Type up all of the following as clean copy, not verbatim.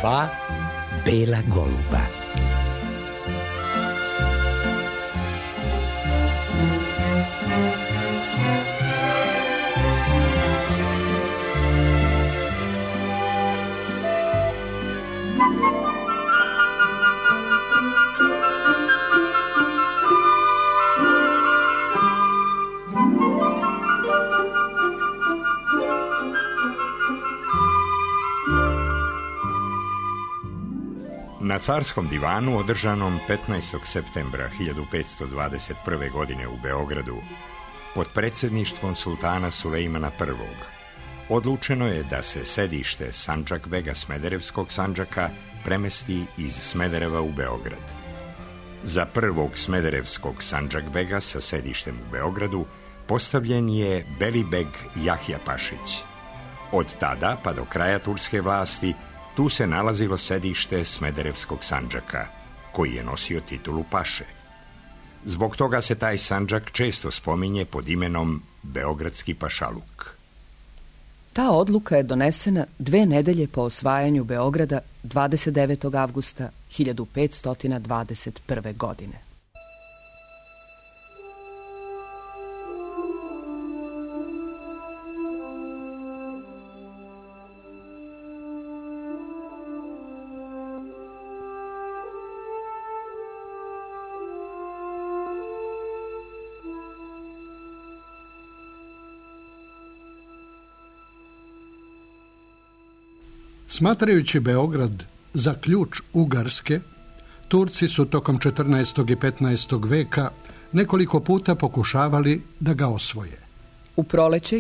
2 Bela goluba. Na carskom divanu održanom 15. septembra 1521. godine u Beogradu pod predsjedništvom sultana Sulejmana I. odlučeno je da se sedište Sandžakbega Smederevskog Sandžaka premesti iz Smedereva u Beograd. Za prvog Smederevskog Sandžakbega sa sedištem u Beogradu postavljen je Belibeg Jahja Pašić. Od tada pa do kraja turske vlasti tu se nalazilo sedište Smederevskog Sandžaka, koji je nosio titulu paše. Zbog toga se taj Sandžak često spominje pod imenom Beogradski pašaluk. Ta odluka je donesena 2 nedelje po osvajanju Beograda 29. avgusta 1521. godine. Smatrajući Beograd za ključ Ugarske, Turci su tokom 14. i 15. veka nekoliko puta pokušavali da ga osvoje. U proleće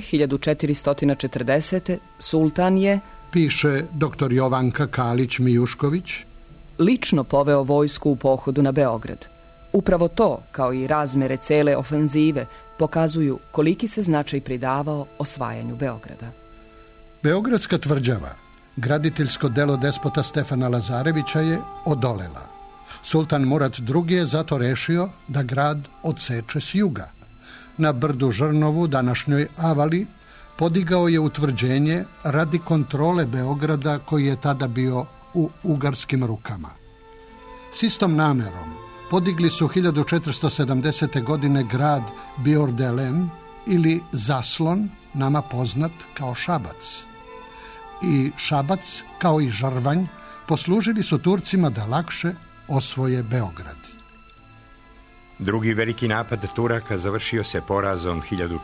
1440. sultan je, piše dr. Jovanka Kalić-Mijušković, lično poveo vojsku u pohodu na Beograd. Upravo to, kao i razmere cele ofenzive, pokazuju koliki se značaj pridavao osvajanju Beograda. Beogradska tvrđava, graditeljsko delo despota Stefana Lazarevića, je odolela. Sultan Murad II. Je zato rešio da grad odseče s juga. Na brdu Žrnovu, današnjoj Avali, podigao je utvrđenje radi kontrole Beograda, koji je tada bio u ugarskim rukama. S istom namerom podigli su 1470. godine grad Biordelen ili Zaslon, nama poznat kao Šabac. I Šabac, kao i Žrvanj, poslužili su Turcima da lakše osvoje Beograd. Drugi veliki napad Turaka završio se porazom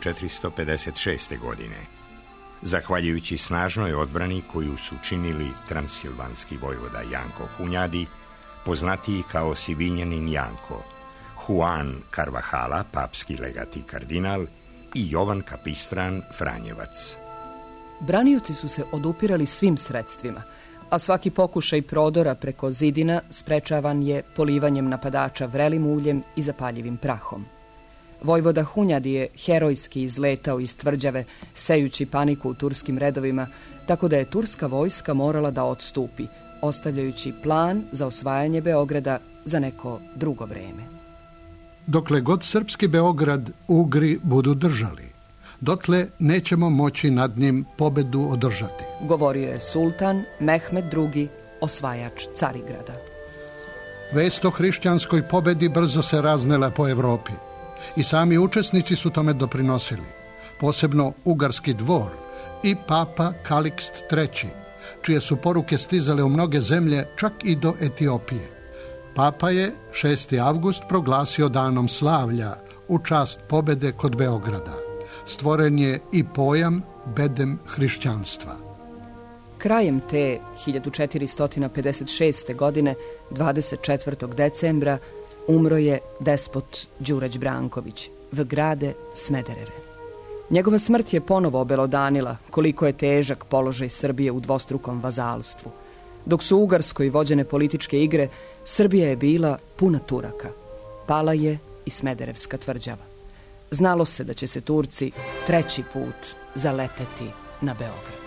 1456. godine. Zahvaljujući snažnoj odbrani koju su činili transilvanski vojvoda Janko Hunjadi, poznatiji kao Sivinjanin Janko, Juan Carvajala, papski legat i kardinal, i Jovan Kapistran Franjevac. Branioci su se odupirali svim sredstvima, a svaki pokušaj prodora preko zidina sprečavan je polivanjem napadača vrelim uljem i zapaljivim prahom. Vojvoda Hunjadi je herojski izletao iz tvrđave, sejući paniku u turskim redovima, tako da je turska vojska morala da odstupi, ostavljajući plan za osvajanje Beograda za neko drugo vreme. Dokle god srpski Beograd Ugri budu držali, dotle nećemo moći nad njim pobedu održati, govorio je sultan Mehmed II, osvajač Carigrada. Vest o hrišćanskoj pobedi brzo se raznela po Evropi i sami učesnici su tome doprinosili, posebno ugarski dvor i papa Kalikst III, čije su poruke stizale u mnoge zemlje, čak i do Etiopije. Papa je 6. avgust proglasio danom slavlja u čast pobede kod Beograda. Stvoren je i pojam bedem hrišćanstva. Krajem te 1456. godine, 24. decembra, umro je despot Đurać Branković, v grade Smedereve. Njegova smrt je ponovo obelodanila koliko je težak položaj Srbije u dvostrukom vazalstvu. Dok su u Ugarskoj vođene političke igre, Srbija je bila puna Turaka. Pala je i Smederevska tvrđava. Znalo se da će se Turci 3. put zaleteti na Beograd.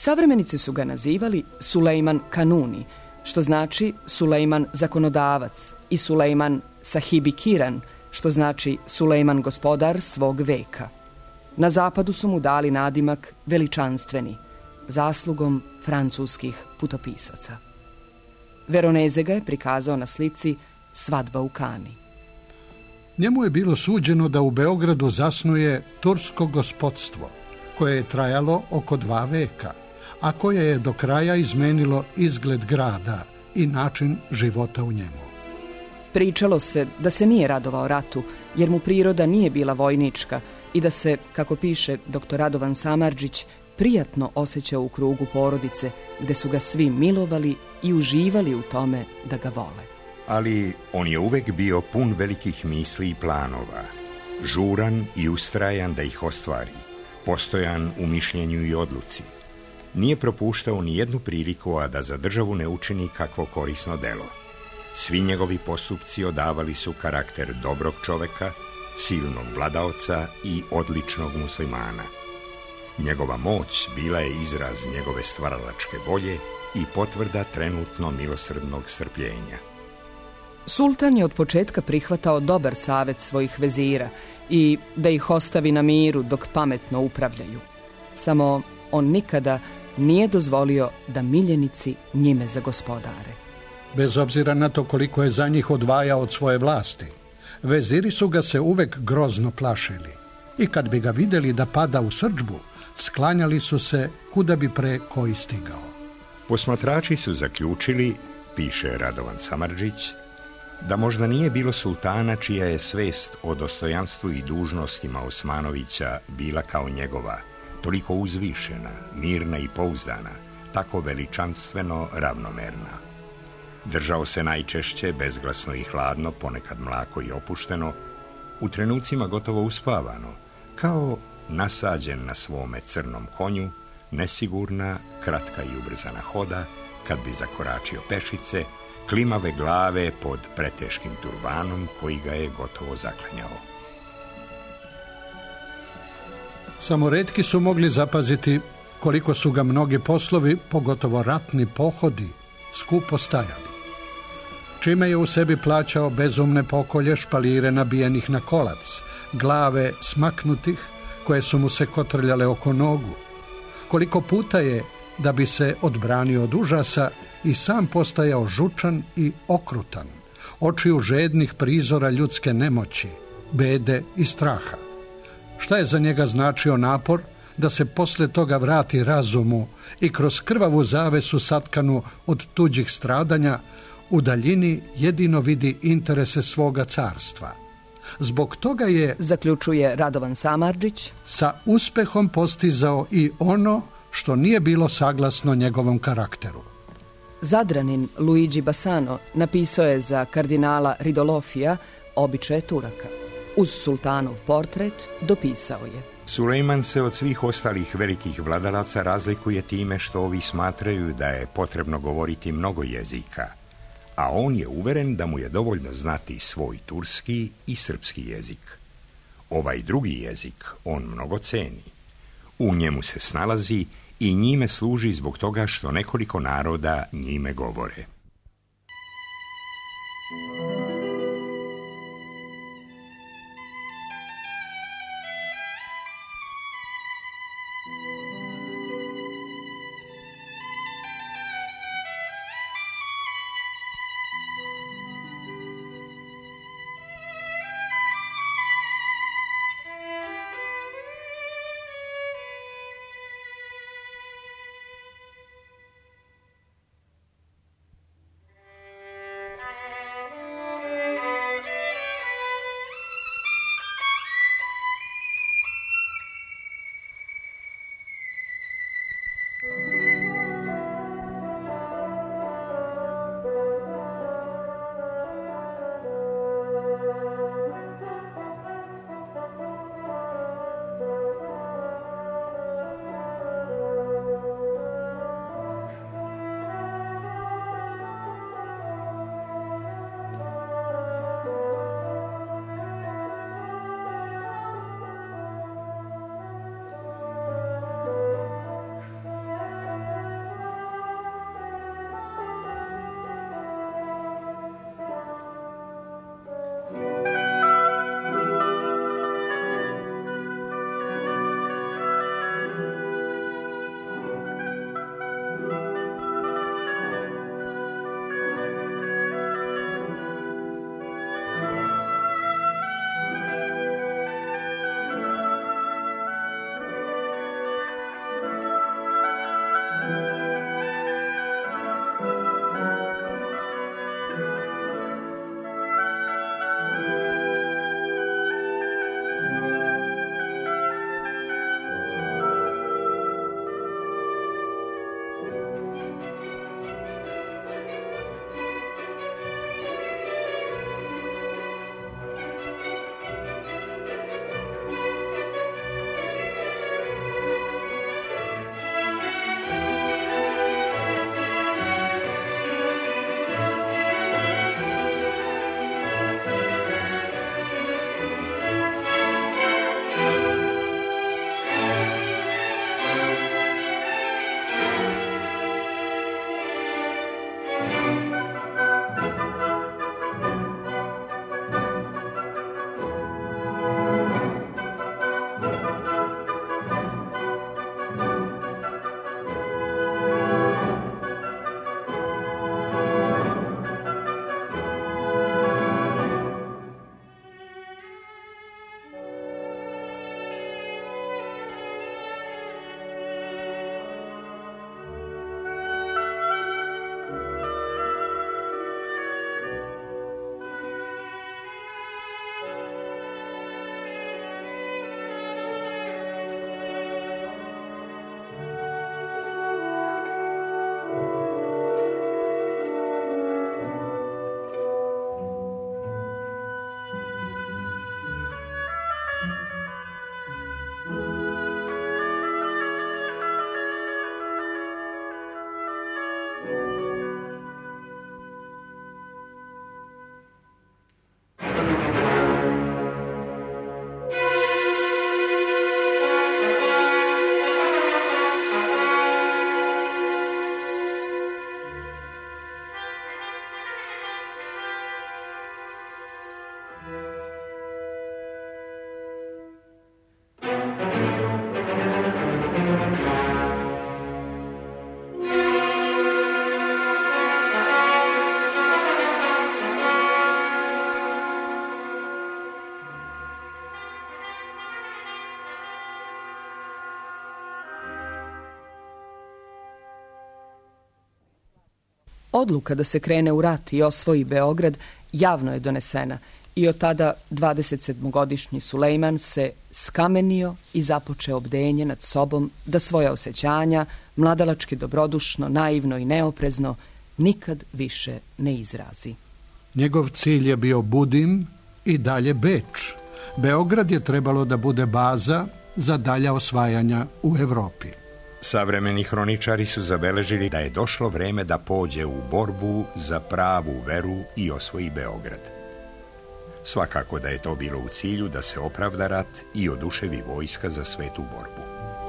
Savremenici su ga nazivali Sulejman Kanuni, što znači Sulejman zakonodavac, i Sulejman Sahibi Kiran, što znači Sulejman gospodar svog veka. Na zapadu su mu dali nadimak Veličanstveni, zaslugom francuskih putopisaca. Veroneze ga je prikazao na slici Svadba u Kani. Njemu je bilo suđeno da u Beogradu zasnuje tursko gospodstvo, koje je trajalo oko 2 veka, a koje je do kraja izmenilo izgled grada i način života u njemu. Pričalo se da se nije radovao ratu, jer mu priroda nije bila vojnička i da se, kako piše dr. Radovan Samardžić, prijatno osjećao u krugu porodice, gde su ga svi milovali i uživali u tome da ga vole. Ali on je uvek bio pun velikih misli i planova, žuran i ustrajan da ih ostvari, postojan u mišljenju i odluci. Nije propuštao ni jednu priliku, a da za državu ne učini kakvo korisno delo. Svi njegovi postupci odavali su karakter dobrog čoveka, silnog vladaoca i odličnog muslimana. Njegova moć bila je izraz njegove stvaralačke volje i potvrda trenutno milosrdnog strpljenja. Sultan je od početka prihvatao dobar savjet svojih vezira i da ih ostavi na miru dok pametno upravljaju. Samo on nikada nije dozvolio da miljenici njime zagospodare. Bez obzira na to koliko je za njih odvajao od svoje vlasti, veziri su ga se uvek grozno plašili i kad bi ga vidjeli da pada u srdžbu, sklanjali su se kuda bi pre koji stigao. Posmatrači su zaključili, piše Radovan Samardžić, da možda nije bilo sultana čija je svest o dostojanstvu i dužnostima Osmanovića bila kao njegova, toliko uzvišena, mirna i pouzdana, tako veličanstveno ravnomerna. Držao se najčešće bezglasno i hladno, ponekad mlako i opušteno, u trenucima gotovo uspavano, kao nasađen na svome crnom konju, nesigurna, kratka i ubrzana hoda, kad bi zakoračio pešice, klimave glave pod preteškim turbanom koji ga je gotovo zaklanjao. Samo retki su mogli zapaziti koliko su ga mnogi poslovi, pogotovo ratni pohodi, skupo stajali. Čime je u sebi plaćao bezumne pokolje, špalire nabijenih na kolac, glave smaknutih koje su mu se kotrljale oko nogu. Koliko puta je, da bi se odbranio od užasa, i sam postajao žučan i okrutan, očiju žednih prizora ljudske nemoći, bede i straha. Šta je za njega značio napor da se posle toga vrati razumu i kroz krvavu zavesu satkanu od tuđih stradanja u daljini jedino vidi interese svoga carstva. Zbog toga je, zaključuje Radovan Samardžić, sa uspehom postizao i ono što nije bilo saglasno njegovom karakteru. Zadranin Luigi Bassano napisao je za kardinala Ridolofija Običaje Turaka. Uz sultanov portret dopisao je: Sulejman se od svih ostalih velikih vladalaca razlikuje time što ovi smatraju da je potrebno govoriti mnogo jezika, a on je uveren da mu je dovoljno znati svoj turski i srpski jezik. Ovaj drugi jezik on mnogo ceni. U njemu se snalazi i njime služi zbog toga što nekoliko naroda njime govore. odluka da se krene u rat i osvoji Beograd javno je donesena i od tada 27-godišnji Sulejman se skamenio i započeo bdenje nad sobom da svoja osjećanja, mladalački dobrodušno, naivno i neoprezno, nikad više ne izrazi. Njegov cilj je bio Budim i dalje Beč. Beograd je trebalo da bude baza za dalja osvajanja u Evropi. Savremeni hroničari su zabeležili da je došlo vreme da pođe u borbu za pravu veru i osvoji Beograd. Svakako da je to bilo u cilju da se opravda rat i oduševi vojska za svetu borbu.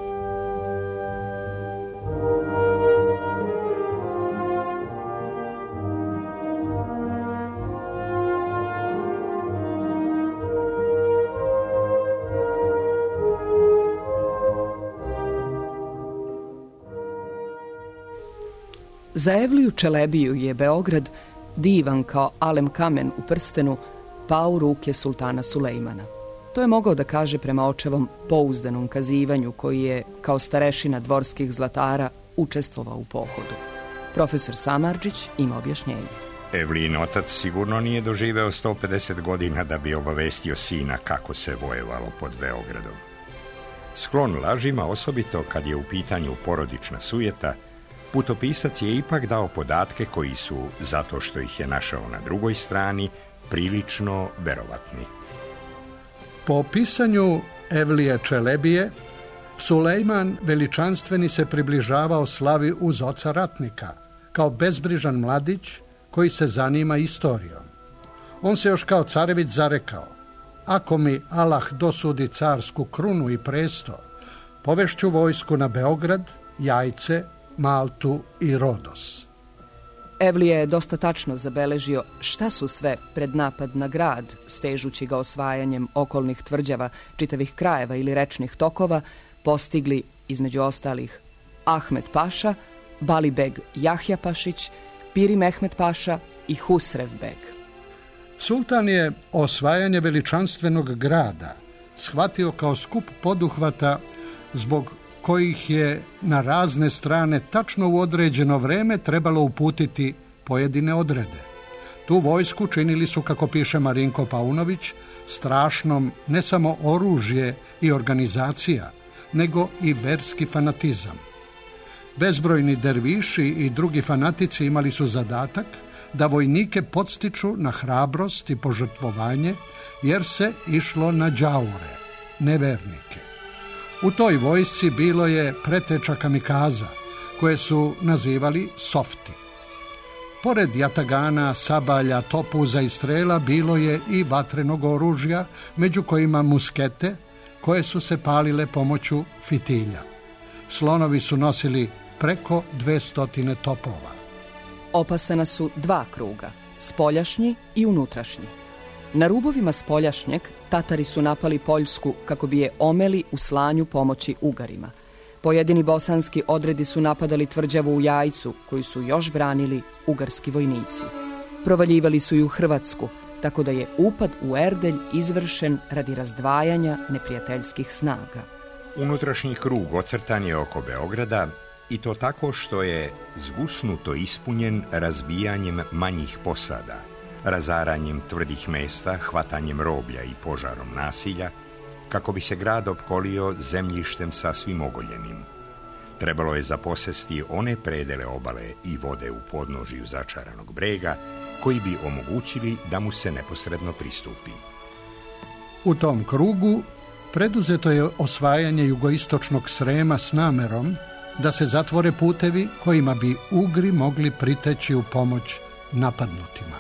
Za Evliju Čelebiju je Beograd, divan kao alem kamen u prstenu, pao u ruke sultana Sulejmana. To je mogao da kaže prema očevom pouzdanom kazivanju koji je, kao starešina dvorskih zlatara, učestvovao u pohodu. Profesor Samardžić ima objašnjenje. Evlijin otac sigurno nije doživeo 150 godina da bi obavestio sina kako se vojevalo pod Beogradom. Sklon lažima, osobito kad je u pitanju porodična sujeta, putopisac je ipak dao podatke koji su, zato što ih je našao na drugoj strani, prilično verovatni. Po pisanju Evlije Čelebije, Sulejman veličanstveni se približavao slavi uz oca ratnika, kao bezbrižan mladić koji se zanima istorijom. On se još kao carević zarekao: ako mi Allah dosudi carsku krunu i presto, povešću vojsku na Beograd, Jajce, Maltu i Rodos. Evlija je dosta tačno zabeležio šta su sve pred napad na grad, stežući ga osvajanjem okolnih tvrđava, čitavih krajeva ili rečnih tokova, postigli, između ostalih, Ahmet Paša, Balibeg Jahja Pašić, Piri Mehmet Paša i Husrev beg. Sultan je osvajanje veličanstvenog grada shvatio kao skup poduhvata zbog kojih je na razne strane tačno u određeno vreme trebalo uputiti pojedine odrede. Tu vojsku činili su, kako piše Marinko Paunović, strašnom ne samo oružje i organizacija, nego i verski fanatizam. Bezbrojni derviši i drugi fanatici imali su zadatak da vojnike podstiču na hrabrost i požrtvovanje, jer se išlo na đaure, nevernike. U toj vojsci bilo je preteča kamikaza, koje su nazivali softi. Pored jatagana, sabalja, topuza i strela bilo je i vatrenog oružja, među kojima muskete, koje su se palile pomoću fitilja. Slonovi su nosili preko 200 topova. Opasana su dva kruga, spoljašnji i unutrašnji. Na rubovima spoljašnjeg Tatari su napali Poljsku kako bi je omeli u slanju pomoći Ugarima. Pojedini bosanski odredi su napadali tvrđavu u Jajcu, koju su još branili ugarski vojnici. Provaljivali su i u Hrvatsku, tako da je upad u Erdelj izvršen radi razdvajanja neprijateljskih snaga. Unutrašnji krug ocrtan je oko Beograda, i to tako što je zgusnuto ispunjen razbijanjem manjih posada, razaranjem tvrdih mesta, hvatanjem roblja i požarom nasilja, kako bi se grad opkolio zemljištem sasvim ogoljenim. Trebalo je zaposesti one predele obale i vode u podnožju začaranog brega, koji bi omogućili da mu se neposredno pristupi. U tom krugu preduzeto je osvajanje jugoistočnog Srema s namerom da se zatvore putevi kojima bi Ugri mogli priteći u pomoć napadnutima.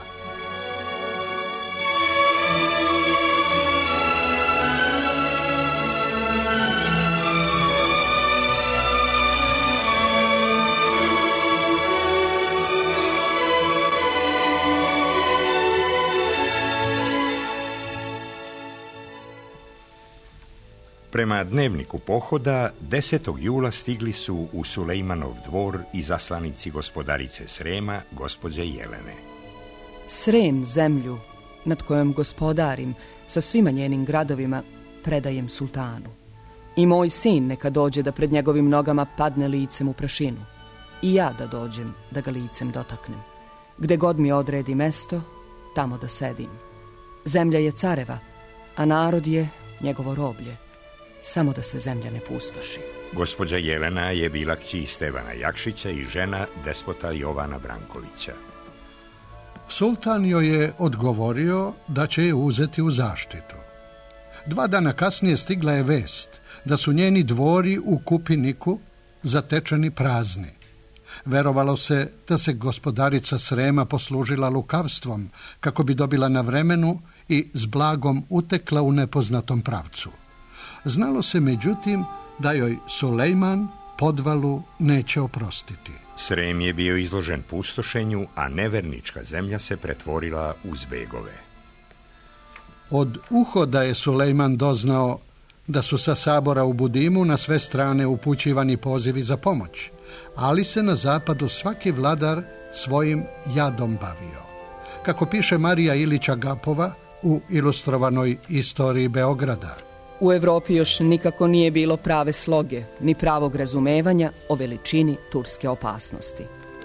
Prema dnevniku pohoda, 10. jula stigli su u Sulejmanov dvor izaslanici gospodarice Srema, gospođe Jelene. Srem, zemlju nad kojom gospodarim sa svima njenim gradovima, predajem sultanu. I moj sin neka dođe da pred njegovim nogama padne licem u prašinu. I ja da dođem da ga licem dotaknem. Gde god mi odredi mesto, tamo da sedim. Zemlja je careva, a narod je njegovo roblje. Samo da se zemlja ne pustoši. Gospođa Jelena je bila kći Stevana Jakšića i žena despota Jovana Brankovića. Sultan joj je odgovorio da će je uzeti u zaštitu. 2 dana kasnije stigla je vest da su njeni dvori u Kupiniku zatečeni prazni. Verovalo se da se gospodarica Srema poslužila lukavstvom kako bi dobila na vremenu i s blagom utekla u nepoznatom pravcu. Znalo se međutim da joj Sulejman podvalu neće oprostiti. Srem je bio izložen pustošenju, a nevernička zemlja se pretvorila u zbegove. Od uhoda je Sulejman doznao da su sa sabora u Budimu na sve strane upućivani pozivi za pomoć, ali se na zapadu svaki vladar svojim jadom bavio. Kako piše Marija Ilića Gapova u ilustrovanoj istoriji Beograda, U Evropi još nikako nije bilo prave sloge, ni pravog razumevanja o veličini turske opasnosti.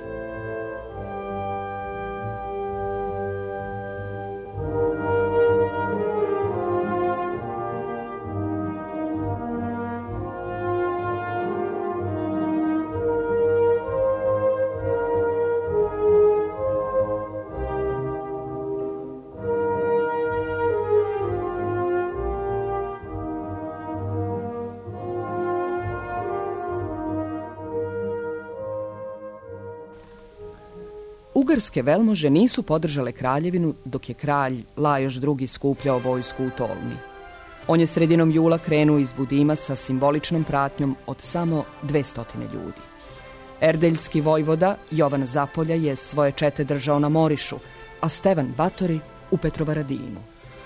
Ugarske velmože nisu podržale kraljevinu dok je kralj Lajoš II. Skupljao vojsku u Tolmi. On je sredinom jula krenuo iz Budima sa simboličnom pratnjom od samo 200 ljudi. Erdeljski vojvoda Jovan Zapolja je svoje čete držao na Morišu, a Stevan Batori u Petrovaradinu.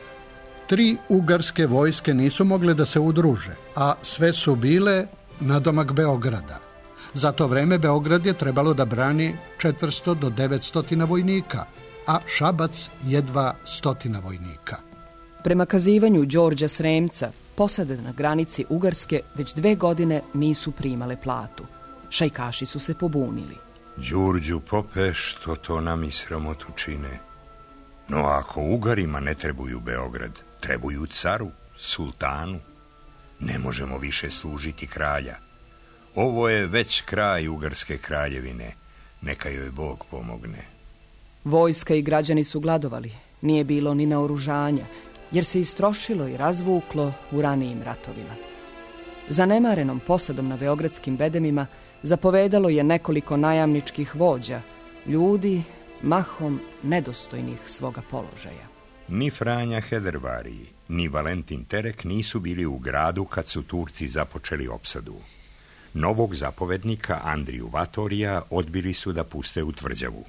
3 ugarske vojske nisu mogle da se udruže, a sve su bile nadomak Beograda. Za to vreme Beograd je trebalo da brani 400 do 900 vojnika, a Šabac jedva 100 vojnika. Prema kazivanju Đorđa Sremca, posade na granici Ugarske već 2 godine nisu primale platu. Šajkaši su se pobunili. Đurđu pope, što to nam i sramotu čine. No ako Ugarima ne trebuju Beograd, trebuju caru, sultanu. Ne možemo više služiti kralja. Ovo je već kraj Ugarske kraljevine. Neka joj Bog pomogne. Vojska i građani su gladovali. Nije bilo ni naoružanja, jer se istrošilo i razvuklo u ranijim ratovima. Zanemarenom posadom na beogradskim bedemima zapovedalo je nekoliko najamničkih vođa, ljudi mahom nedostojnih svoga položaja. Ni Franja Hedervariji, ni Valentin Terek nisu bili u gradu kad su Turci započeli opsadu. Novog zapovednika Andriju Vatorija odbili su da puste u tvrđavu.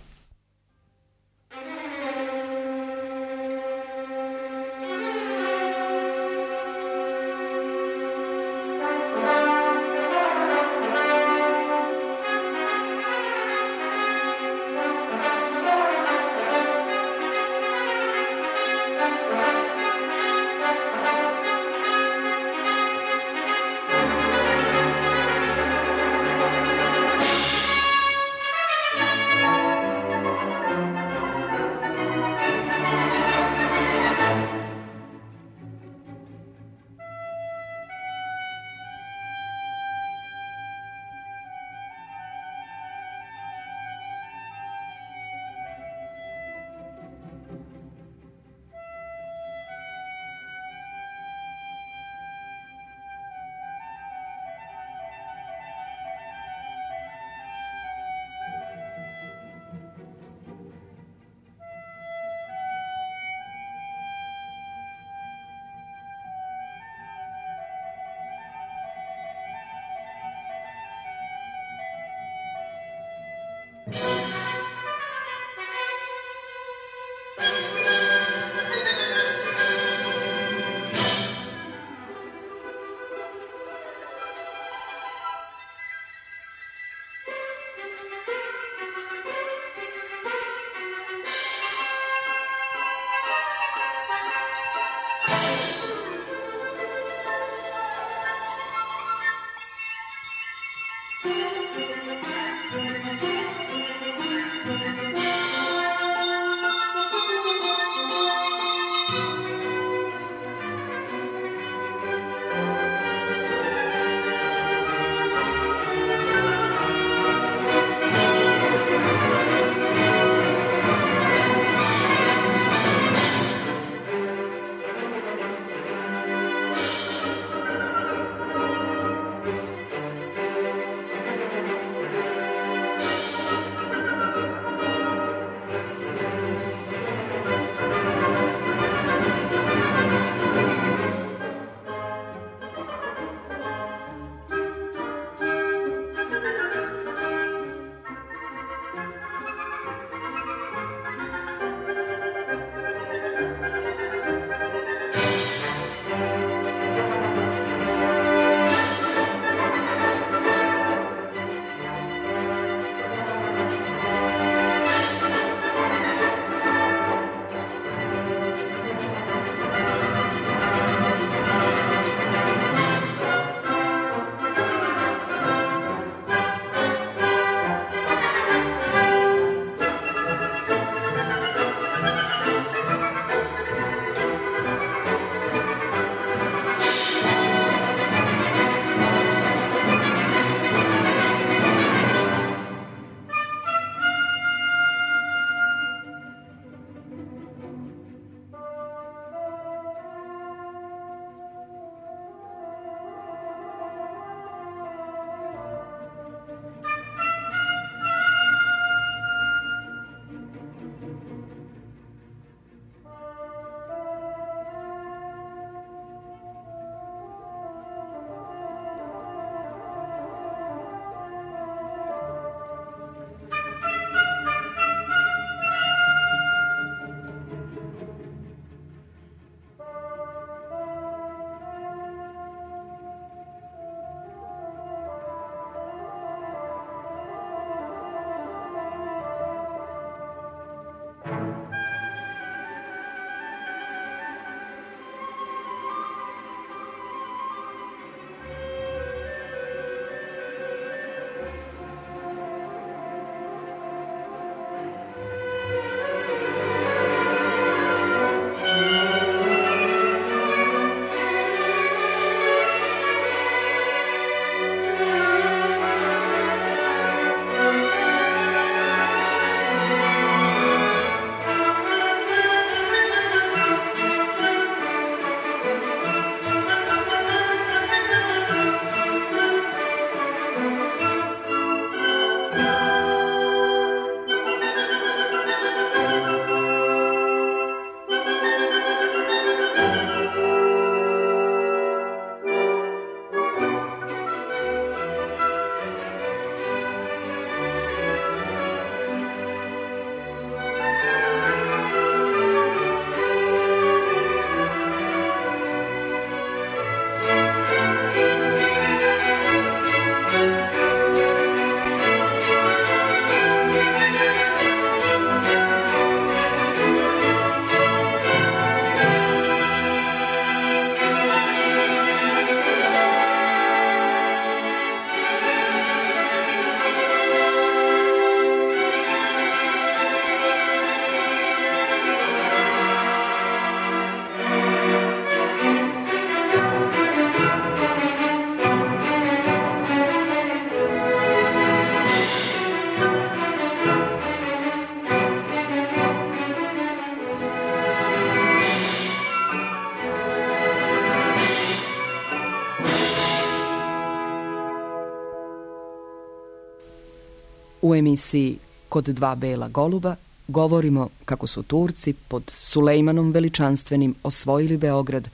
U emisiji Kod dva bela goluba govorimo kako su Turci pod Sulejmanom Veličanstvenim osvojili Beograd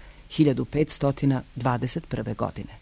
1521. godine.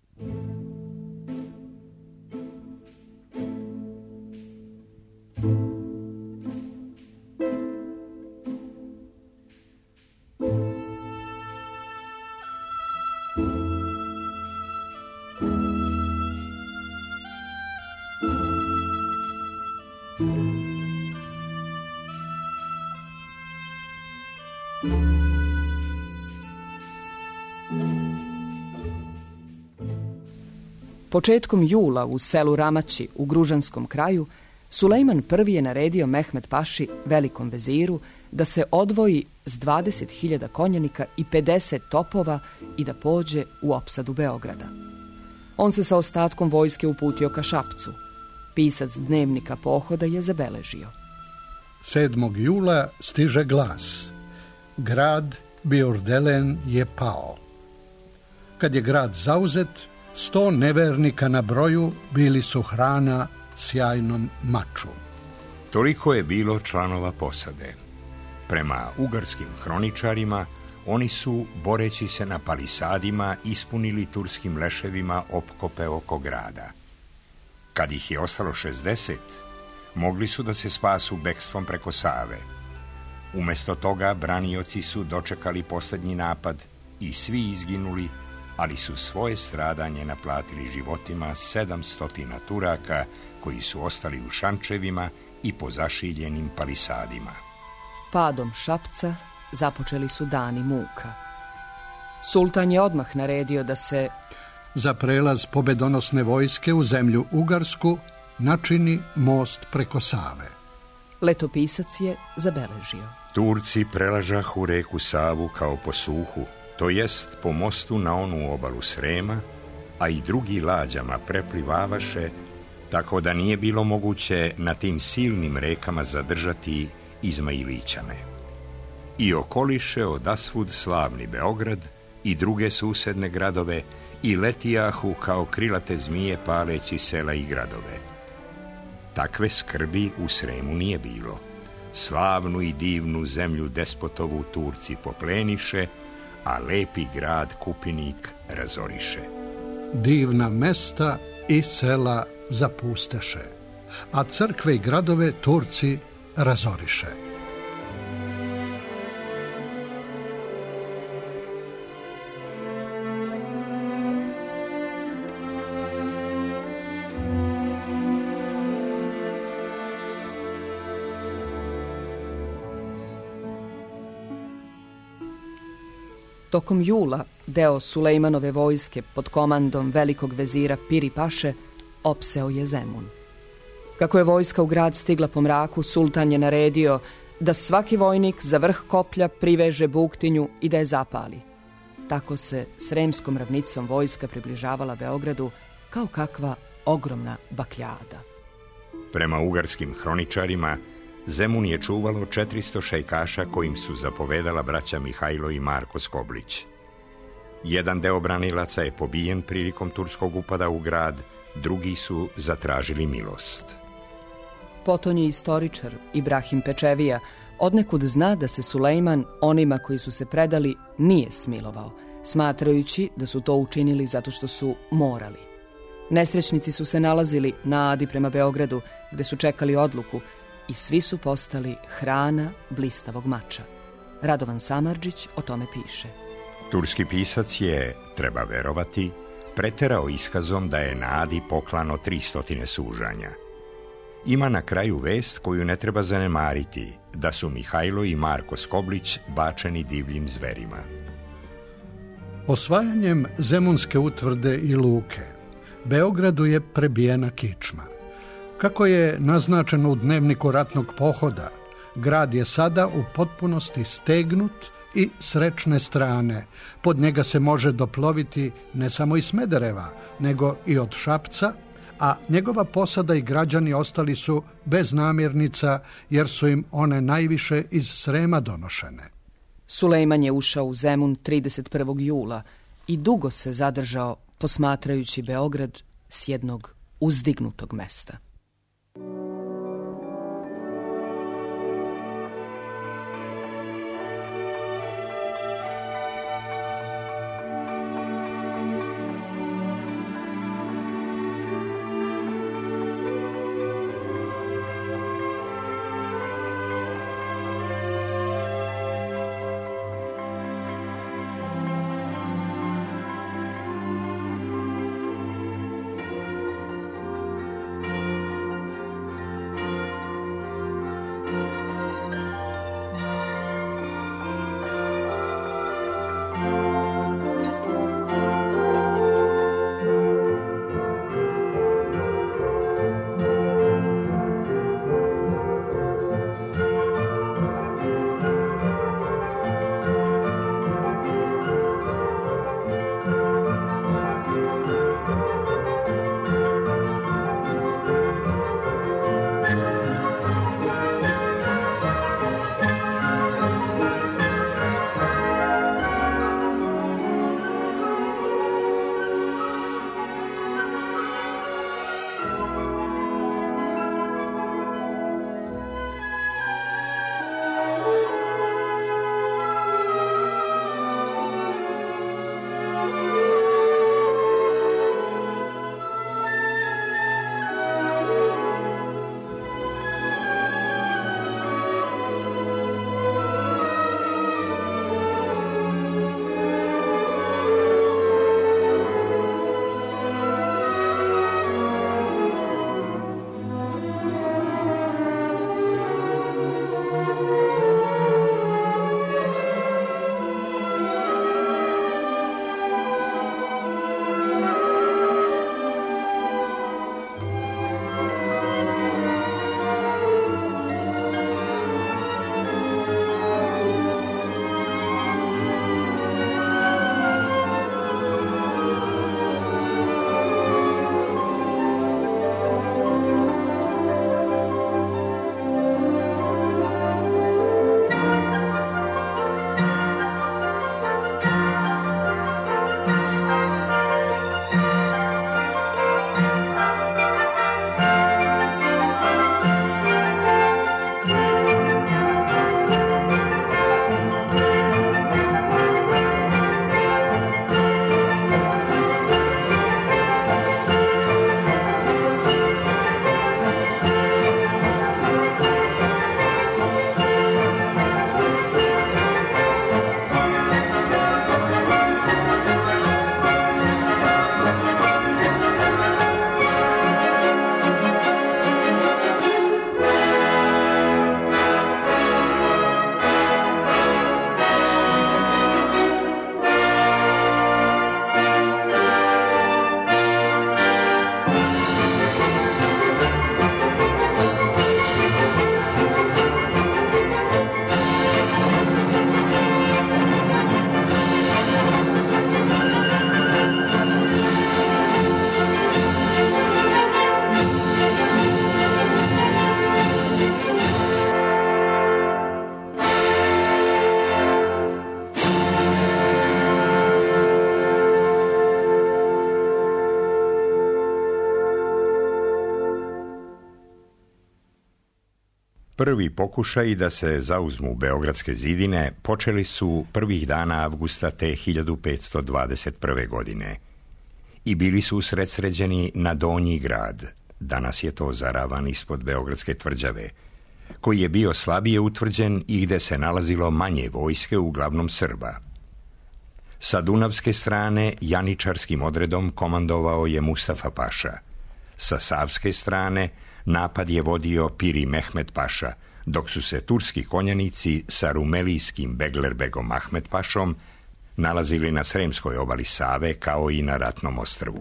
Početkom jula u selu Ramaći u Gružanskom kraju Sulejman I je naredio Mehmed Paši, velikom veziru, da se odvoji s 20.000 konjanika i 50 topova i da pođe u opsadu Beograda. On se sa ostatkom vojske uputio ka Šapcu. Pisac dnevnika pohoda je zabeležio. 7. jula stiže glas. Grad Biordelen je pao. Kad je grad zauzet, 100 nevernika na broju bili su hrana sjajnom maču. Toliko je bilo članova posade. Prema ugarskim hroničarima, oni su, boreći se na palisadima, ispunili turskim leševima opkope oko grada. Kad ih je ostalo 60, mogli su da se spasu bekstvom preko Save. Umesto toga, branioci su dočekali posljednji napad i svi izginuli, ali su svoje stradanje naplatili životima 700 Turaka koji su ostali u šančevima i po zašiljenim palisadima. Padom Šapca započeli su dani muka. Sultan je odmah naredio da se za prelaz pobedonosne vojske u zemlju Ugarsku načini most preko Save. Letopisac je zabeležio. Turci prelažahu reku Savu kao po suhu, to jest po mostu na onu obalu Srema, a i drugi lađama preplivavaše, tako da nije bilo moguće na tim silnim rekama zadržati Izmailićane. I okoliše odasvud slavni Beograd i druge susedne gradove i letijahu kao krilate zmije paleći sela i gradove. Takve skrbi u Sremu nije bilo. Slavnu i divnu zemlju despotovu Turci popleniše, a lepi grad Kupinik razoriše. Divna mesta i sela zapusteše, a crkve i gradove Turci razoriše. Tokom jula deo Sulejmanove vojske pod komandom velikog vezira Piri Paše opseo je Zemun. Kako je vojska u grad stigla po mraku, sultan je naredio da svaki vojnik za vrh koplja priveže buktinju i da je zapali. Tako se sremskom ravnicom vojska približavala Beogradu kao kakva ogromna bakljada. Prema ugarskim hroničarima, Zemun je čuvalo 400 šejkaša kojim su zapovedala braća Mihajlo i Marko Skoblić. Jedan deo branilaca je pobijen prilikom turskog upada u grad, drugi su zatražili milost. Potonji istoričar Ibrahim Pečevija odnekud zna da se Sulejman onima koji su se predali nije smilovao, smatrajući da su to učinili zato što su morali. Nesrećnici su se nalazili na Adi prema Beogradu, gde su čekali odluku, i svi su postali hrana blistavog mača. Radovan Samardžić o tome piše. Turski pisac je, treba verovati, preterao iskazom da je na Adi poklano 300 sužanja. Ima na kraju vest koju ne treba zanemariti, da su Mihajlo i Marko Skoblić bačeni divljim zverima. Osvajanjem Zemunske utvrde i luke, Beogradu je prebijena kičma. Kako je naznačeno u dnevniku ratnog pohoda, grad je sada u potpunosti stegnut i s rečne strane. Pod njega se može doploviti ne samo iz Smedereva, nego i od Šapca, a njegova posada i građani ostali su bez namirnica, jer su im one najviše iz Srema donošene. Sulejman je ušao u Zemun 31. jula i dugo se zadržao posmatrajući Beograd s jednog uzdignutog mesta. Prvi pokušaji da se zauzmu beogradske zidine počeli su prvih dana avgusta te 1521. godine i bili su usredsređeni na Donji grad, danas je to Zaravan ispod Beogradske tvrđave, koji je bio slabije utvrđen i gde se nalazilo manje vojske, uglavnom Srba. Sa dunavske strane janičarskim odredom komandovao je Mustafa paša. Sa savske strane napad je vodio Piri Mehmed paša, dok su se turski konjanici sa rumelijskim Beglerbegom Ahmed pašom nalazili na Sremskoj obali Save kao i na Ratnom ostrvu.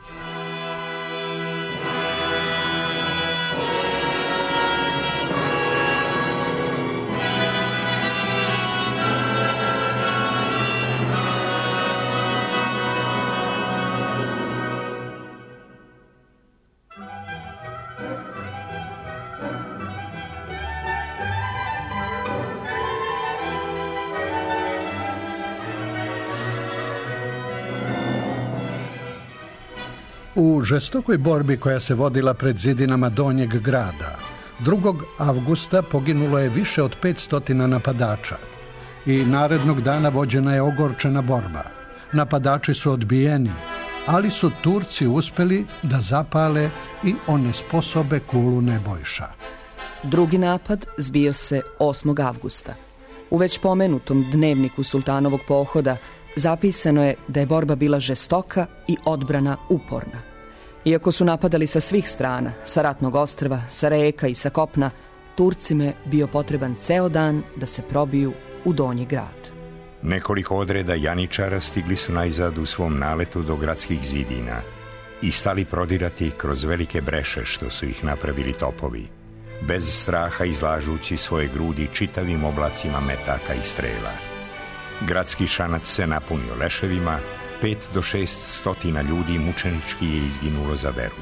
U žestokoj borbi koja se vodila pred zidinama Donjeg grada, 2. avgusta poginulo je više od 500 napadača i narednog dana vođena je ogorčena borba. Napadači su odbijeni, ali su Turci uspeli da zapale i onesposobe kulu Nebojša. Drugi napad zbio se 8. avgusta. U već pomenutom dnevniku sultanovog pohoda zapisano je da je borba bila žestoka i odbrana uporna. Iako su napadali sa svih strana, sa Ratnog ostrva, sa reka i sa kopna, Turcima je bio potreban ceo dan da se probiju u Donji grad. Nekoliko odreda janičara stigli su najzad u svom naletu do gradskih zidina i stali prodirati kroz velike breše što su ih napravili topovi, bez straha izlažući svoje grudi čitavim oblacima metaka i strela. Gradski šanac se napunio leševima, 5 do 600 ljudi mučenički je izginulo za veru.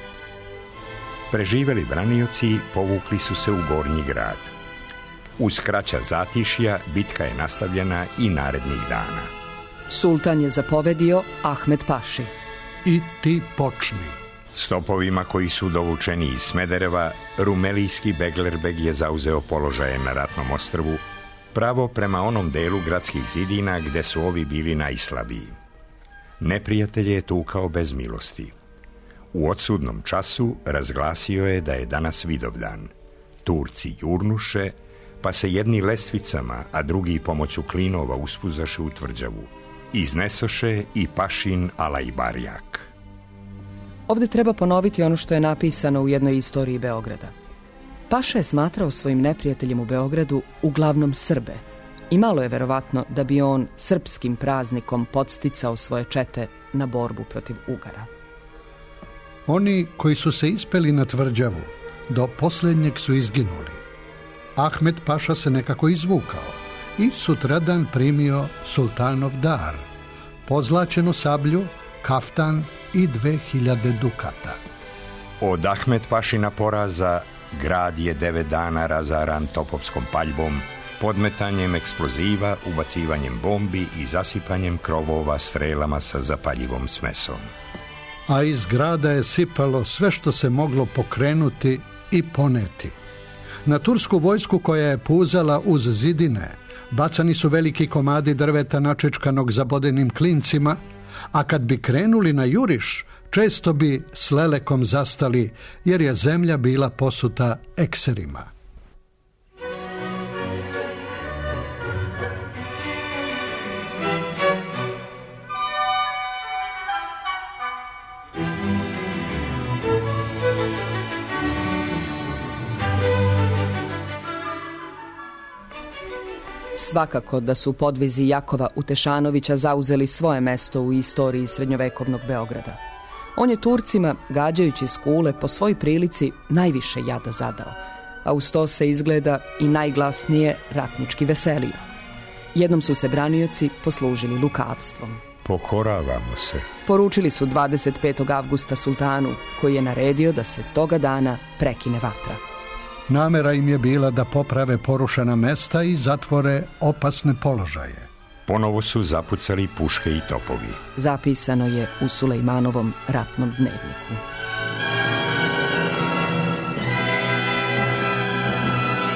Preživeli branioci povukli su se u Gornji grad. Uz kraća zatišja bitka je nastavljena i narednih dana. Sultan je zapovedio Ahmed paši: I ti počni. Stopovima koji su dovučeni iz Smedereva, rumelijski Beglerbeg je zauzeo položaje na Ratnom ostrvu, pravo prema onom delu gradskih zidina gde su ovi bili najslabiji. Neprijatelj je tukao bez milosti. U odsudnom času razglasio je da je danas Vidovdan. Turci jurnuše, pa se jedni lestvicama, a drugi pomoću klinova uspuzaše u tvrđavu. Iznesoše i pašin Alajbarjak. Ovdje treba ponoviti ono što je napisano u jednoj istoriji Beograda. Paša je smatrao svojim neprijateljem u Beogradu uglavnom Srbe i malo je verovatno da bi on srpskim praznikom podsticao svoje čete na borbu protiv Ugara. Oni koji su se ispeli na tvrđavu do posljednjeg su izginuli. Ahmed paša se nekako izvukao i sutradan primio sultanov dar, pozlačenu sablju, kaftan i 2000 dukata. Od Ahmed pašina poraza grad je 9 dana razaran topovskom paljbom, podmetanjem eksploziva, ubacivanjem bombi i zasipanjem krovova strelama sa zapaljivom smesom. A iz grada je sipalo sve što se moglo pokrenuti i poneti. Na tursku vojsku koja je puzala uz zidine bacani su veliki komadi drveta načečkanog zabodenim klincima, a kad bi krenuli na juriš, često bi s lelekom zastali, jer je zemlja bila posuta ekserima. Svakako da su podvizi Jakova Utešanovića zauzeli svoje mesto u istoriji srednjovekovnog Beograda. On je Turcima, gađajući s kule, po svoj prilici najviše jada zadao, a uz to se izgleda i najglasnije ratnički veselio. Jednom su se branioci poslužili lukavstvom. Pokoravamo se, poručili su 25. avgusta sultanu, koji je naredio da se toga dana prekine vatra. Namera im je bila da poprave porušena mesta i zatvore opasne položaje. Ponovo su zapucali puške i topovi. Zapisano je u Sulejmanovom ratnom dnevniku.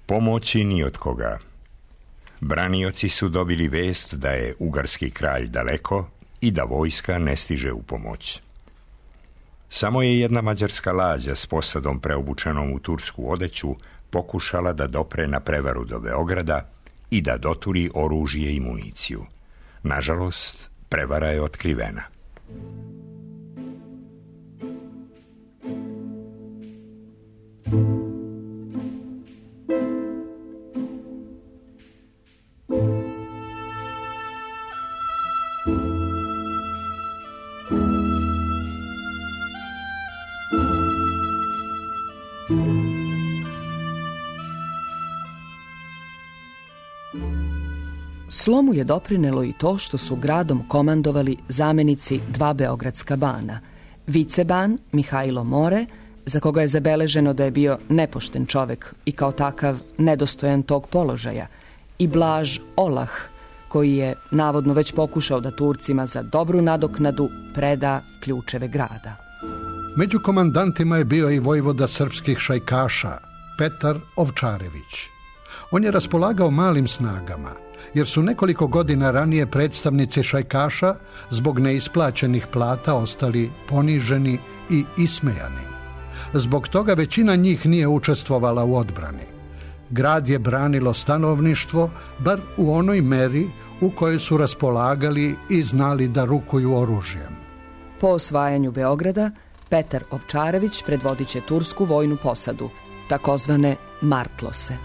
Pomoći ni od koga. Branioci su dobili vest da je ugarski kralj daleko i da vojska ne stiže u pomoć. Samo je jedna mađarska lađa s posadom preobučenom u tursku odeću pokušala da dopre na prevaru do Beograda i da doturi oružje i municiju. Nažalost, prevara je otkrivena. Slomu je doprinelo i to što su gradom komandovali zamenici dva beogradska bana. Viceban Mihajlo More, za koga je zabeleženo da je bio nepošten čovek i kao takav nedostojan tog položaja, i Blaž Olah, koji je navodno već pokušao da Turcima za dobru nadoknadu preda ključeve grada. Među komandantima je bio i vojvoda srpskih šajkaša, Petar Ovčarević. On je raspolagao malim snagama, jer su nekoliko godina ranije predstavnici šajkaša zbog neisplaćenih plata ostali poniženi i ismejani. Zbog toga većina njih nije učestvovala u odbrani. Grad je branilo stanovništvo, bar u onoj meri u kojoj su raspolagali i znali da rukuju oružjem. Po osvajanju Beograda, Petar Ovčarević predvodit će tursku vojnu posadu, takozvane Martlose.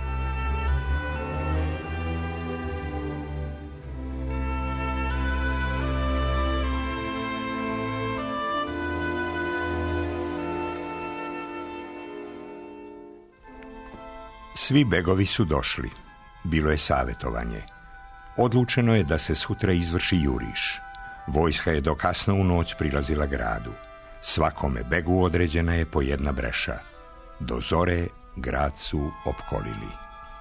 Svi begovi su došli. Bilo je savjetovanje. Odlučeno je da se sutra izvrši juriš. Vojska je do kasno u noć prilazila gradu. Svakome begu određena je po jedna breša. Do zore grad su opkolili.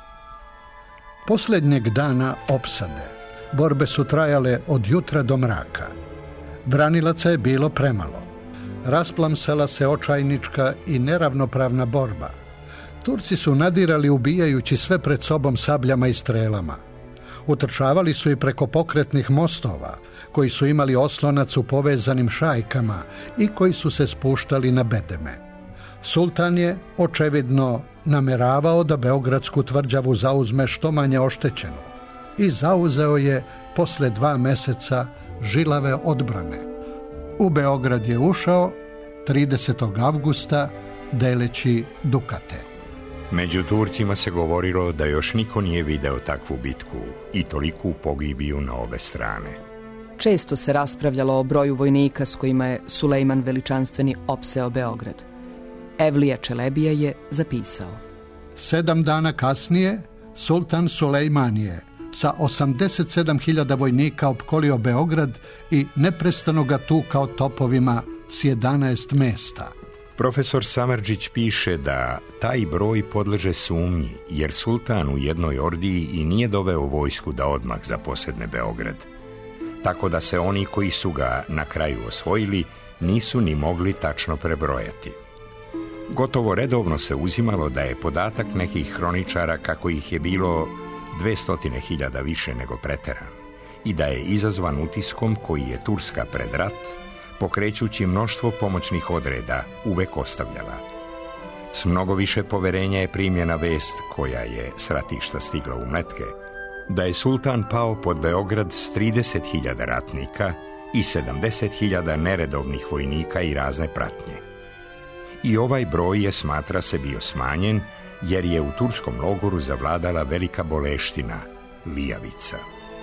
Posljednjeg dana opsade borbe su trajale od jutra do mraka. Branilaca je bilo premalo. Rasplamsala se očajnička i neravnopravna borba. Turci su nadirali ubijajući sve pred sobom sabljama i strelama. Utrčavali su i preko pokretnih mostova, koji su imali oslonac u povezanim šajkama i koji su se spuštali na bedeme. Sultan je očevidno nameravao da beogradsku tvrđavu zauzme što manje oštećenu i zauzeo je posle 2 meseca žilave odbrane. U Beograd je ušao 30. avgusta deleći dukate. Među Turcima se govorilo da još niko nije video takvu bitku i toliku pogibiju na obe strane. Često se raspravljalo o broju vojnika s kojima je Sulejman Veličanstveni opseo Beograd. Evlija Čelebija je zapisao: 7 dana kasnije sultan Sulejman je sa 87.000 vojnika opkolio Beograd i neprestano ga tukao topovima s 11 mesta. Profesor Samardžić piše da taj broj podleže sumnji, jer sultan u jednoj ordiji i nije doveo vojsku da odmah zaposedne Beograd. Tako da se oni koji su ga na kraju osvojili nisu ni mogli tačno prebrojati. Gotovo redovno se uzimalo da je podatak nekih hroničara kako ih je bilo 200.000 više nego preteran i da je izazvan utiskom koji je Turska pred rat, pokrećući mnoštvo pomoćnih odreda, uvek ostavljala. S mnogo više poverenja je primljena vest, koja je s ratišta stigla u Mletke, da je sultan pao pod Beograd s 30.000 ratnika i 70.000 neredovnih vojnika i razne pratnje. I ovaj broj je, smatra se, bio smanjen, jer je u turskom logoru zavladala velika boleština, lijavica.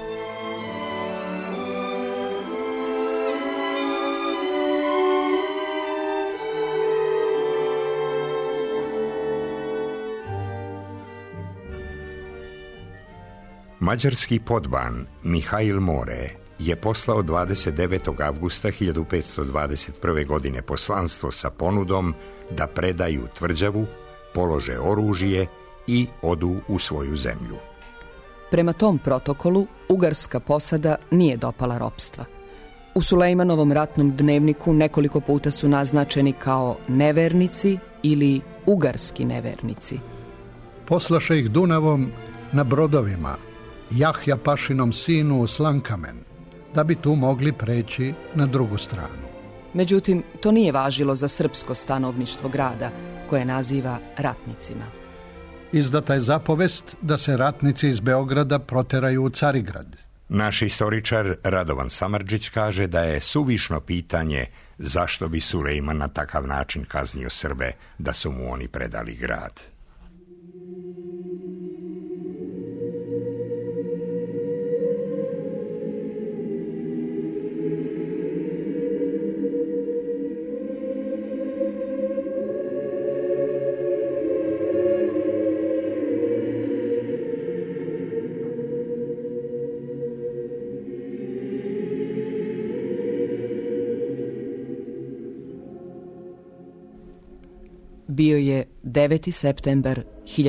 Mađarski podban Mihajl More je poslao 29. avgusta 1521. godine poslanstvo sa ponudom da predaju tvrđavu, polože oružje i odu u svoju zemlju. Prema tom protokolu, ugarska posada nije dopala ropstva. U Sulejmanovom ratnom dnevniku nekoliko puta su naznačeni kao nevernici ili ugarski nevernici. Poslaše ih Dunavom na brodovima, Jahja Pašinom sinu u Slankamen, da bi tu mogli preći na drugu stranu. Međutim, to nije važilo za srpsko stanovništvo grada, koje naziva ratnicima. Izdata je zapovest da se ratnici iz Beograda proteraju u Carigrad. Naš istoričar Radovan Samardžić kaže da je suvišno pitanje zašto bi Sulejman na takav način kaznio Srbe da su mu oni predali grad. Bio je 9. septembar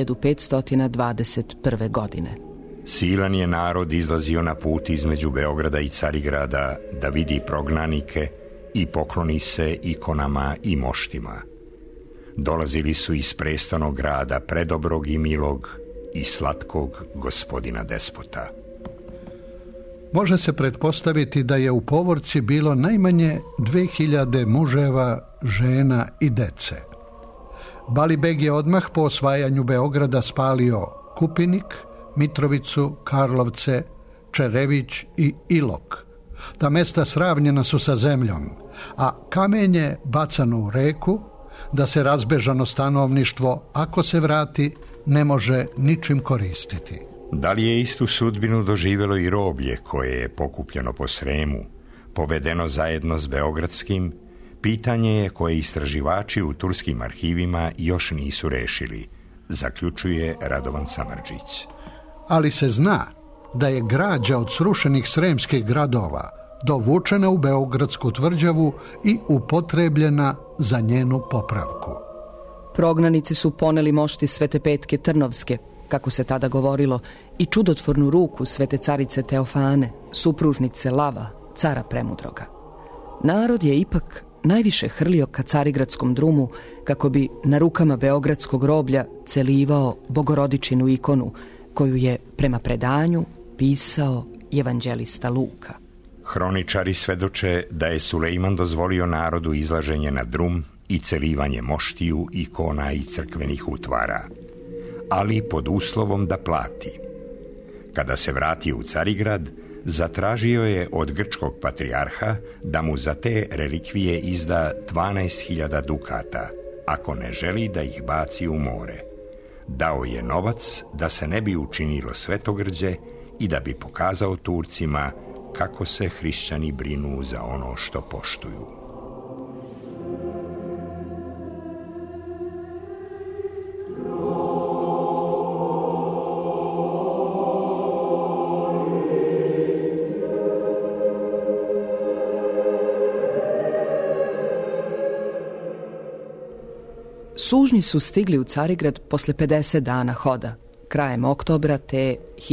1521. godine. Silan je narod izlazio na put između Beograda i Carigrada da vidi prognanike i pokloni se ikonama i moštima. Dolazili su iz prestonog grada predobrog i milog i slatkog gospodina despota. Može se pretpostaviti da je u povorci bilo najmanje 2000 muževa, žena i dece. Balibeg je odmah po osvajanju Beograda spalio Kupinik, Mitrovicu, Karlovce, Čerević i Ilok. Ta mesta sravnjena su sa zemljom, a kamenje bacano u reku, da se razbežano stanovništvo, ako se vrati, ne može ničim koristiti. Da li je istu sudbinu doživjelo i roblje koje je pokupljeno po Sremu, povedeno zajedno s beogradskim, pitanje je koje istraživači u turskim arhivima još nisu rešili, zaključuje Radovan Samardžić. Ali se zna da je građa od srušenih sremskih gradova dovučena u Beogradsku tvrđavu i upotrebljena za njenu popravku. Prognanici su poneli mošti Svete Petke Trnovske, kako se tada govorilo, i čudotvornu ruku Svete carice Teofane, supružnice Lava, cara Premudroga. Narod je ipak najviše hrlio ka Carigradskom drumu kako bi na rukama beogradskog roblja celivao Bogorodičinu ikonu, koju je prema predanju pisao evanđelista Luka. Hroničari svedoče da je Sulejman dozvolio narodu izlaženje na drum i celivanje moštiju, ikona i crkvenih utvara, ali pod uslovom da plati. Kada se vratio u Carigrad, zatražio je od grčkog patrijarha da mu za te relikvije izda 12.000 dukata, ako ne želi da ih baci u more. Dao je novac da se ne bi učinilo svetogrđe i da bi pokazao Turcima kako se hrišćani brinu za ono što poštuju. Sužnji su stigli u Carigrad posle 50 dana hoda, krajem oktobra te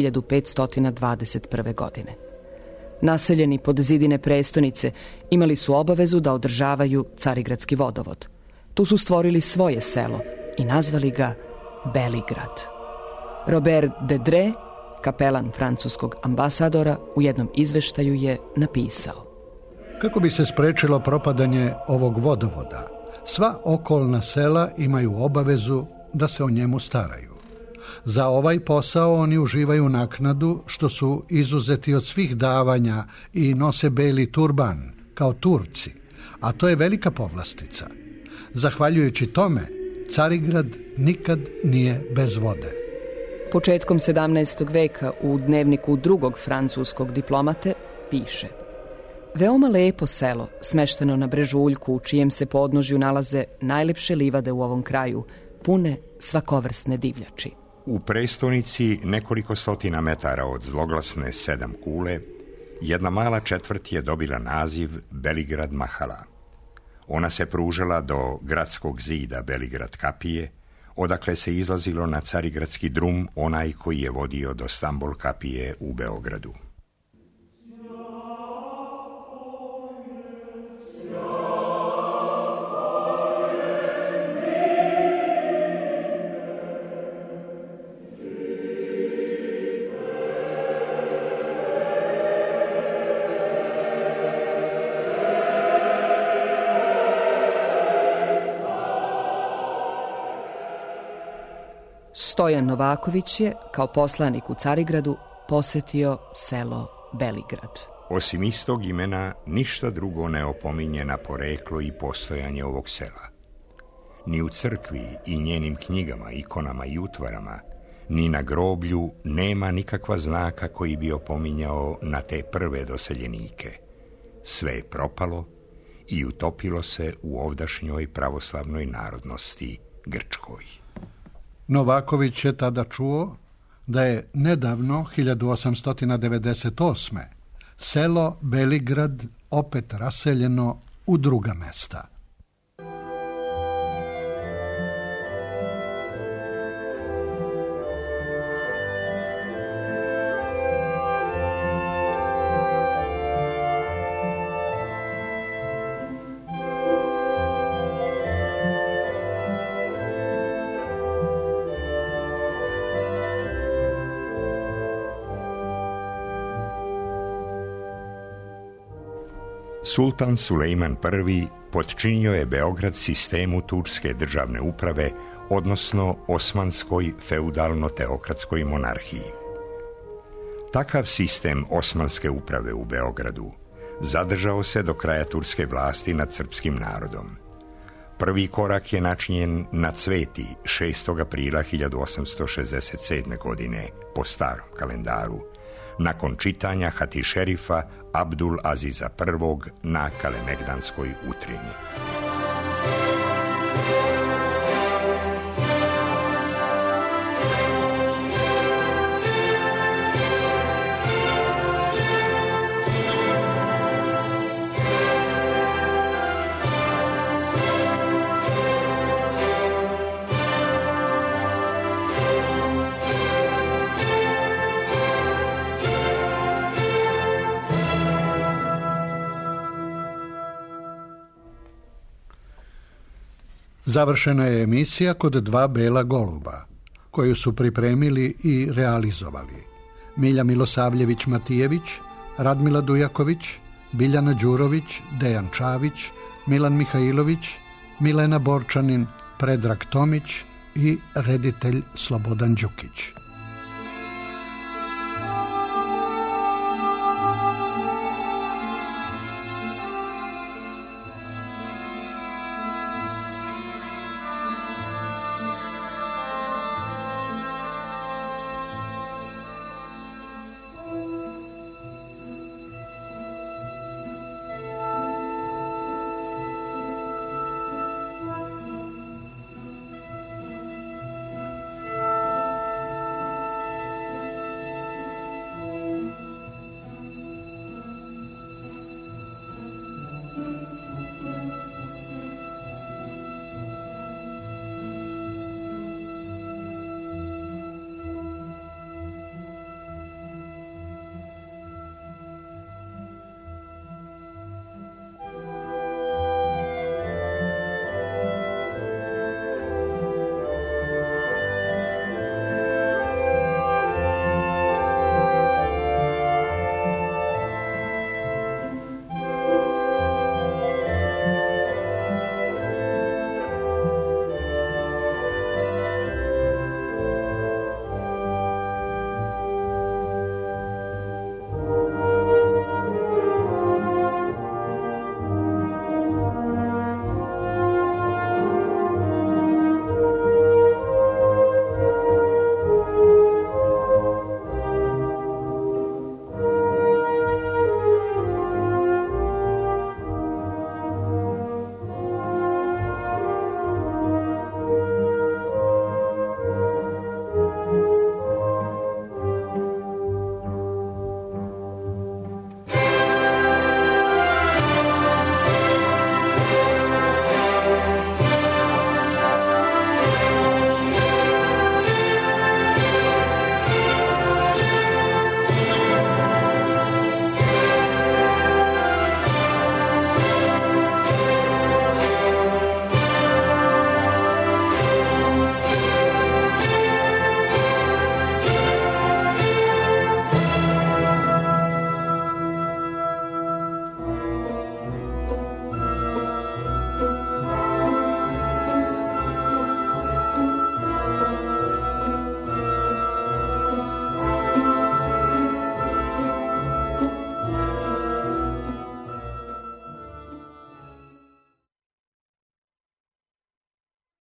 1521. godine. Naseljeni pod zidine prestonice imali su obavezu da održavaju Carigradski vodovod. Tu su stvorili svoje selo i nazvali ga Beligrad. Robert de Dre, kapelan francuskog ambasadora, u jednom izveštaju je napisao: Kako bi se sprečilo propadanje ovog vodovoda, sva okolna sela imaju obavezu da se o njemu staraju. Za ovaj posao oni uživaju naknadu što su izuzeti od svih davanja i nose beli turban, kao Turci, a to je velika povlastica. Zahvaljujući tome, Carigrad nikad nije bez vode. Početkom 17. veka u dnevniku drugog francuskog diplomate piše: Veoma lepo selo, smešteno na brežuljku, u čijem se podnožju nalaze najlepše livade u ovom kraju, pune svakovrsne divljači. U prestonici, nekoliko stotina metara od zloglasne 7 kule, jedna mala četvrt je dobila naziv Beligrad Mahala. Ona se pružala do gradskog zida Beligrad kapije, odakle se izlazilo na Carigradski drum, onaj koji je vodio do Stambol kapije u Beogradu. Stojan Novaković je, kao poslanik u Carigradu, posetio selo Beligrad. Osim istog imena, ništa drugo ne opominje na poreklo i postojanje ovog sela. Ni u crkvi i njenim knjigama, ikonama i utvarama, ni na groblju nema nikakva znaka koji bi opominjao na te prve doseljenike. Sve je propalo i utopilo se u ovdašnjoj pravoslavnoj narodnosti Grčkoj. Novaković je tada čuo da je nedavno, 1898. selo Beligrad opet raseljeno u druga mesta. Sultan Sulejman I potčinio je Beograd sistemu turske državne uprave, odnosno osmanskoj feudalno-teokratskoj monarhiji. Takav sistem osmanske uprave u Beogradu zadržao se do kraja turske vlasti nad srpskim narodom. Prvi korak je načinjen na Cveti 6. aprila 1867. godine po starom kalendaru, nakon čitanja hatišerifa Abdul Aziza I na Kalemegdanskoj utrini. Završena je emisija Kod dva bela goluba, koju su pripremili i realizovali Milja Milosavljević-Matijević, Radmila Dujaković, Biljana Đurović, Dejan Čavić, Milan Mihajlović, Milena Borčanin, Predrag Tomić i reditelj Slobodan Đukić.